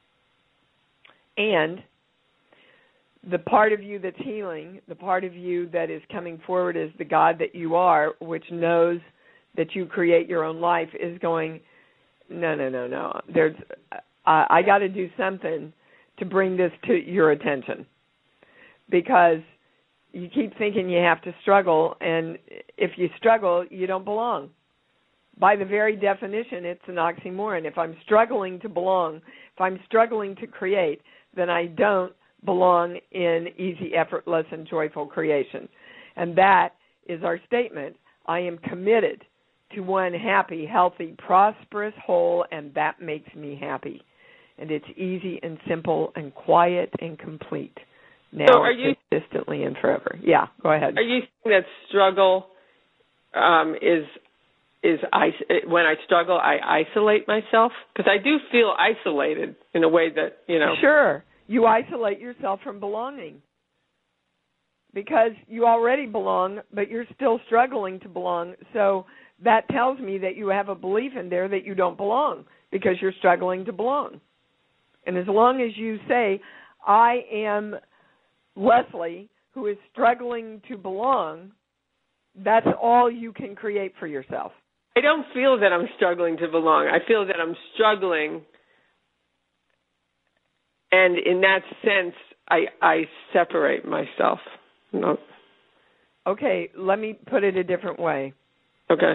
Speaker 2: And the part of you that's healing, the part of you that is coming forward as the God that you are, which knows that you create your own life, is going, no, no, no, no. There's, uh, I got to do something to bring this to your attention, because you keep thinking you have to struggle, and if you struggle, you don't belong. By the very definition, it's an oxymoron. If I'm struggling to belong, if I'm struggling to create, then I don't belong in easy, effortless, and joyful creation. And that is our statement. I am committed to one happy, healthy, prosperous whole, and that makes me happy. And it's easy and simple and quiet and complete. Now,
Speaker 9: so are you,
Speaker 2: consistently and forever. Yeah, go ahead.
Speaker 9: Are you saying that struggle um, is is I, when I struggle, I isolate myself? Because I do feel isolated in a way that, you know.
Speaker 2: Sure. You isolate yourself from belonging. because you already belong, but you're still struggling to belong. So that tells me that you have a belief in there that you don't belong because you're struggling to belong. And as long as you say, I am Leslie, who is struggling to belong, that's all you can create for yourself.
Speaker 9: I don't feel that I'm struggling to belong. I feel that I'm struggling, and in that sense, I, I separate myself. No.
Speaker 2: Okay, let me put it a different way.
Speaker 9: Okay.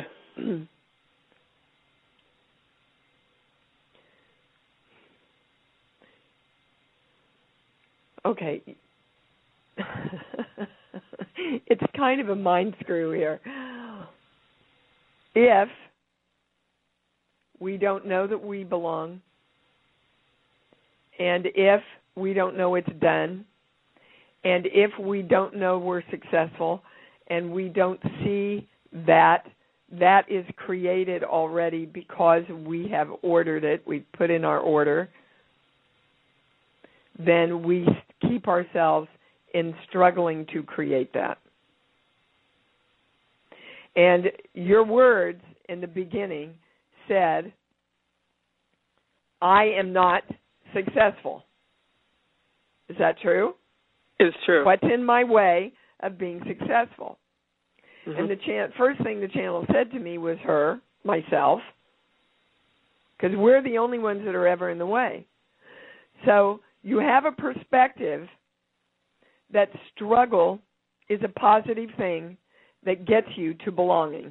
Speaker 2: Okay. It's kind of a mind screw here. If we don't know that we belong, and if we don't know it's done, and if we don't know we're successful, and we don't see that that is created already because we have ordered it, we put in our order, then we keep ourselves in struggling to create that. And your words in the beginning said, I am not successful. Is that true?
Speaker 9: It's true.
Speaker 2: What's in my way of being successful? Mm-hmm. And the chan- first thing the channel said to me was her, myself, because we're the only ones that are ever in the way. So you have a perspective that struggle is a positive thing that gets you to belonging.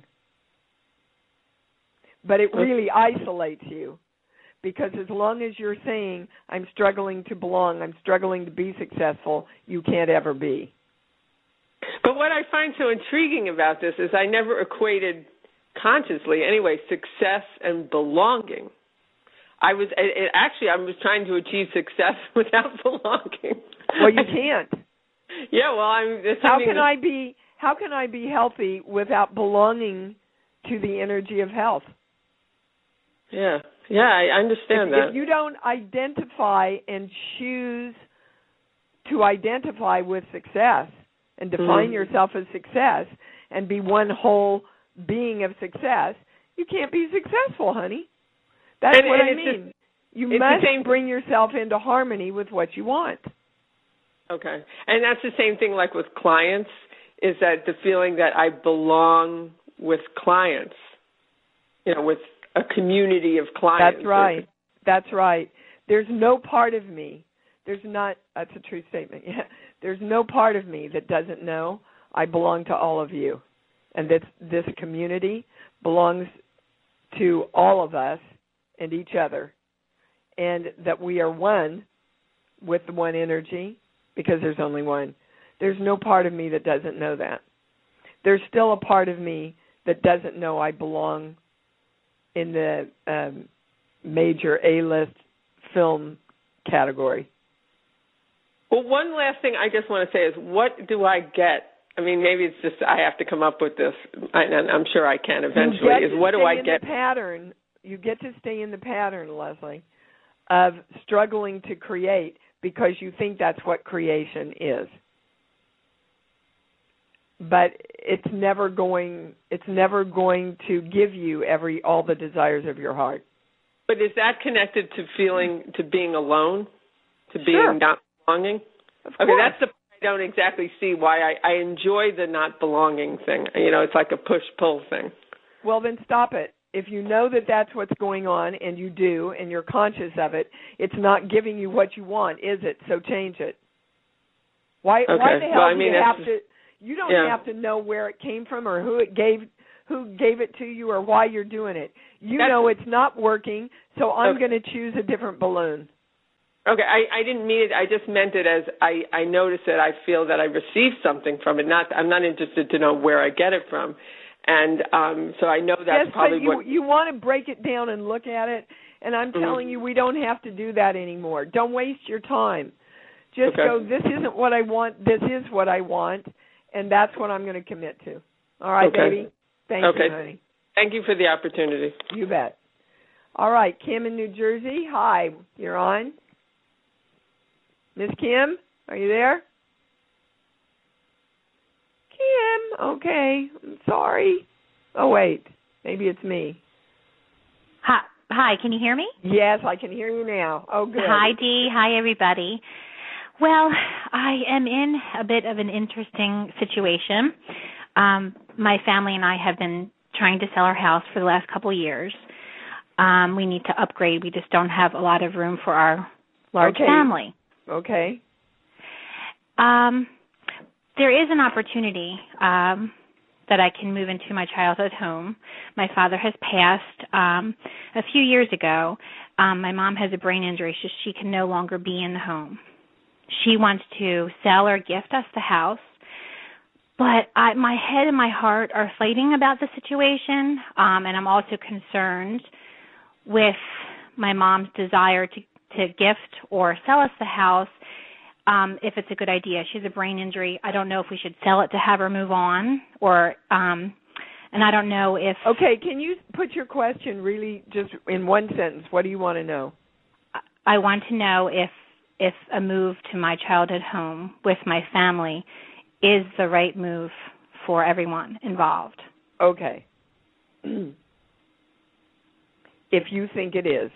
Speaker 2: But it really isolates you, because as long as you're saying, I'm struggling to belong, I'm struggling to be successful, you can't ever be.
Speaker 9: But what I find so intriguing about this is I never equated consciously, anyway, success and belonging. I was it, actually I was trying to achieve success without belonging.
Speaker 2: Well, you can't.
Speaker 9: Yeah, well, I'm.
Speaker 2: How can that... I be? How can I be healthy without belonging to the energy of health?
Speaker 9: Yeah, yeah, I understand
Speaker 2: if,
Speaker 9: that.
Speaker 2: If you don't identify and choose to identify with success and define mm-hmm. yourself as success and be one whole being of success, you can't be successful, honey. That's
Speaker 9: and,
Speaker 2: what
Speaker 9: and
Speaker 2: I mean.
Speaker 9: Just,
Speaker 2: you must same... bring yourself into harmony with what you want.
Speaker 9: Okay. And that's the same thing like with clients, is that the feeling that I belong with clients, you know, with a community of clients.
Speaker 2: That's right. That's right. There's no part of me. There's not, that's a true statement. Yeah. There's no part of me that doesn't know I belong to all of you. And that this community belongs to all of us and each other. And that we are one with the one energy, because there's only one. There's no part of me that doesn't know that. There's still a part of me that doesn't know I belong in the um, major A-list film category.
Speaker 9: Well, one last thing I just want to say is, what do I get? I mean, maybe it's just I have to come up with this, and I'm sure I can eventually, is what do I get?
Speaker 2: The pattern, you get to stay in the pattern, Leslie, of struggling to create because you think that's what creation is. But it's never going it's never going to give you every all the desires of your heart.
Speaker 9: But is that connected to feeling to being alone? To being
Speaker 2: sure.
Speaker 9: not belonging?
Speaker 2: Of
Speaker 9: okay,
Speaker 2: course.
Speaker 9: that's the I don't exactly see why I, I enjoy the not belonging thing. You know, it's like a push-pull thing.
Speaker 2: Well, then stop it. If you know that that's what's going on, and you do, and you're conscious of it, it's not giving you what you want, is it? So change it. Why,
Speaker 9: okay.
Speaker 2: why the hell
Speaker 9: well, I
Speaker 2: do
Speaker 9: mean,
Speaker 2: you have to... You don't
Speaker 9: yeah.
Speaker 2: have to know where it came from or who it gave who gave it to you or why you're doing it. You
Speaker 9: That's,
Speaker 2: know it's not working, so I'm
Speaker 9: okay.
Speaker 2: going to choose a different balloon.
Speaker 9: Okay, I, I didn't mean it. I just meant it as I, I noticed that I feel that I received something from it. Not I'm not interested to know where I get it from, and um, so I know that's
Speaker 2: yes,
Speaker 9: probably
Speaker 2: but you,
Speaker 9: what
Speaker 2: you want to break it down and look at it. And I'm
Speaker 9: mm-hmm.
Speaker 2: telling you, we don't have to do that anymore. Don't waste your time. Just
Speaker 9: okay.
Speaker 2: go. This isn't what I want. This is what I want, and that's what I'm going to commit to. All right,
Speaker 9: okay.
Speaker 2: baby. Thank
Speaker 9: okay.
Speaker 2: you, honey.
Speaker 9: Thank you for the opportunity.
Speaker 2: You bet. All right, Kim in New Jersey. Hi, you're on. Miss Kim, are you there? Okay. I'm sorry. Oh, wait. Maybe it's me.
Speaker 10: Hi, hi, can you hear me?
Speaker 2: Yes, I can hear you now. Oh, good.
Speaker 10: Hi, Dee. Hi, everybody. Well, I am in a bit of an interesting situation. Um, my family and I have been trying to sell our house for the last couple of years. Um, we need to upgrade. We just don't have a lot of room for our large
Speaker 2: okay.
Speaker 10: family.
Speaker 2: Okay.
Speaker 10: Um, there is an opportunity um, that I can move into my childhood home. My father has passed um, a few years ago. Um, my mom has a brain injury, so she can no longer be in the home. She wants to sell or gift us the house, but I, my head and my heart are fighting about the situation, um, and I'm also concerned with my mom's desire to, to gift or sell us the house, um, if it's a good idea. She has a brain injury. I don't know if we should sell it to have her move on, or um, and I don't know if...
Speaker 2: Okay, can you put your question really just in one sentence? What do you want to know?
Speaker 10: I want to know if if a move to my childhood home with my family is the right move for everyone involved.
Speaker 2: Okay. If you think it is.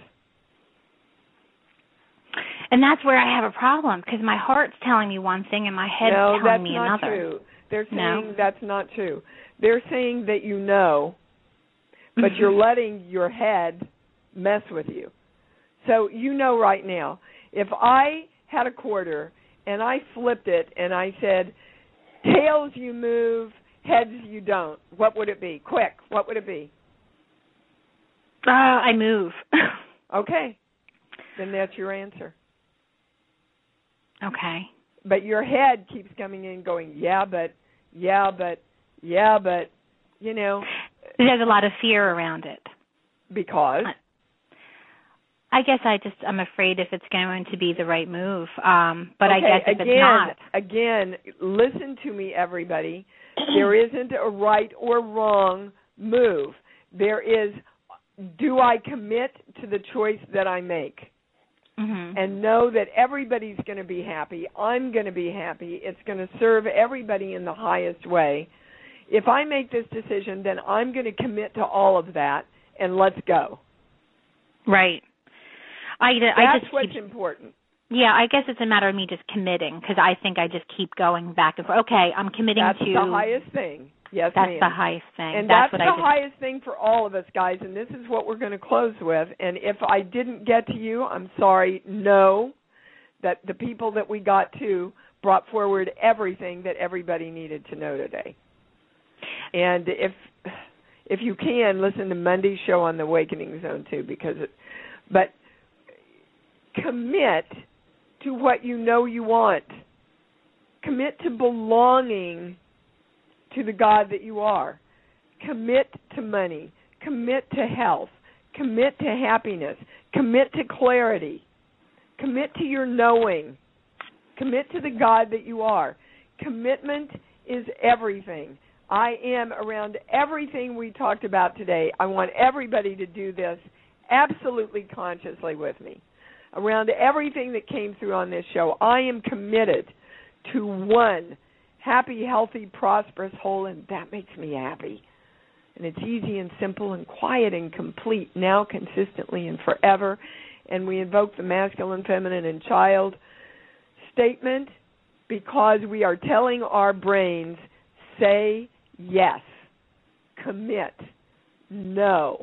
Speaker 10: And that's where I have a problem, because my heart's telling me one thing and my head's
Speaker 2: no,
Speaker 10: telling me
Speaker 2: another. No, that's not true. They're saying
Speaker 10: no?
Speaker 2: that's not true. They're saying that you know, but you're letting your head mess with you. So you know right now, if I had a quarter and I flipped it and I said, tails you move, heads you don't, what would it be? Quick, what would it be?
Speaker 10: Uh, I move.
Speaker 2: Okay. Then that's your answer.
Speaker 10: Okay.
Speaker 2: But your head keeps coming in going, yeah, but, yeah, but, yeah, but, you know.
Speaker 10: There's a lot of fear around it.
Speaker 2: Because?
Speaker 10: I guess I just, I'm afraid if it's going to be the right move. Um, but
Speaker 2: okay,
Speaker 10: I guess if
Speaker 2: again,
Speaker 10: it's not.
Speaker 2: Again, listen to me, everybody. There isn't a right or wrong move. There is, do I commit to the choice that I make? Mm-hmm. And know that everybody's going to be happy. I'm going to be happy. It's going to serve everybody in the highest way. If I make this decision, then I'm going to commit to all of that, and let's go.
Speaker 10: Right. I,
Speaker 2: That's
Speaker 10: I just
Speaker 2: what's
Speaker 10: keep,
Speaker 2: important.
Speaker 10: Yeah, I guess it's a matter of me just committing, because I think I just keep going back and forth. Okay, I'm committing
Speaker 2: that's
Speaker 10: to...
Speaker 2: That's the highest thing. Yes,
Speaker 10: That's
Speaker 2: ma'am.
Speaker 10: the highest thing.
Speaker 2: And
Speaker 10: that's,
Speaker 2: that's
Speaker 10: what
Speaker 2: the
Speaker 10: I just...
Speaker 2: highest thing for all of us, guys, and this is what we're going to close with. And if I didn't get to you, I'm sorry. Know that the people that we got to brought forward everything that everybody needed to know today. And if if you can, listen to Monday's show on the Awakening Zone, too, because it... But commit to what you know you want. Commit to belonging to the God that you are. Commit to money. Commit to health. Commit to happiness. Commit to clarity. Commit to your knowing. Commit to the God that you are. Commitment is everything. I am around everything we talked about today. I want everybody to do this absolutely consciously with me. Around everything that came through on this show, I am committed to one happy, healthy, prosperous, whole, and that makes me happy. And it's easy and simple and quiet and complete now, consistently, and forever. And we invoke the masculine, feminine, and child statement because we are telling our brains, say yes, commit, no.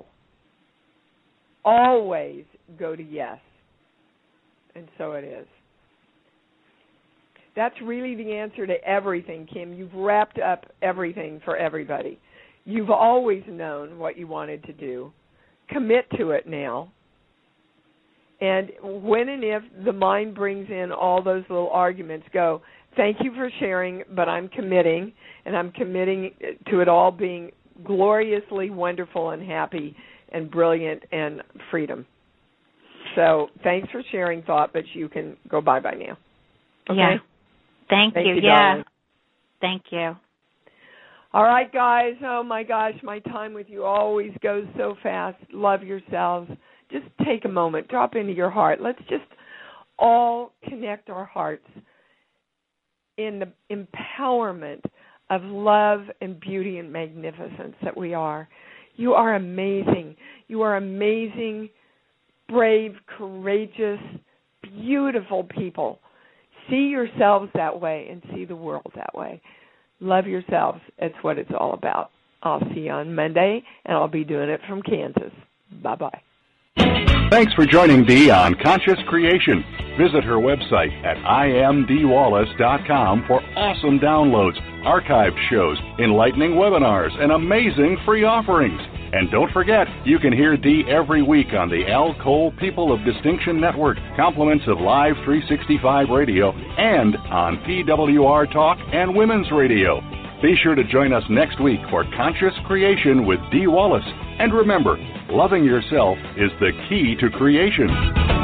Speaker 2: Always go to yes. And so it is. That's really the answer to everything, Kim. You've wrapped up everything for everybody. You've always known what you wanted to do. Commit to it now. And when and if the mind brings in all those little arguments, go, thank you for sharing, but I'm committing, and I'm committing to it all being gloriously wonderful and happy and brilliant and freedom. So thanks for sharing, Thought, but you can go bye-bye now. Okay?
Speaker 10: Yeah. Thank,
Speaker 2: Thank
Speaker 10: you.
Speaker 2: you,
Speaker 10: yeah.
Speaker 2: darling.
Speaker 10: Thank you.
Speaker 2: All right, guys. Oh, my gosh, my time with you always goes so fast. Love yourselves. Just take a moment. Drop into your heart. Let's just all connect our hearts in the empowerment of love and beauty and magnificence that we are. You are amazing. You are amazing, brave, courageous, beautiful people. See yourselves that way and see the world that way. Love yourselves. It's what it's all about. I'll see you on Monday, and I'll be doing it from Kansas. Bye-bye.
Speaker 1: Thanks for joining Dee on Conscious Creation. Visit her website at I am dee wallace dot com for awesome downloads, archived shows, enlightening webinars, and amazing free offerings. And don't forget, you can hear Dee every week on the Al Cole People of Distinction Network, compliments of Live three sixty-five Radio, and on P W R Talk and Women's Radio. Be sure to join us next week for Conscious Creation with Dee Wallace. And remember, loving yourself is the key to creation.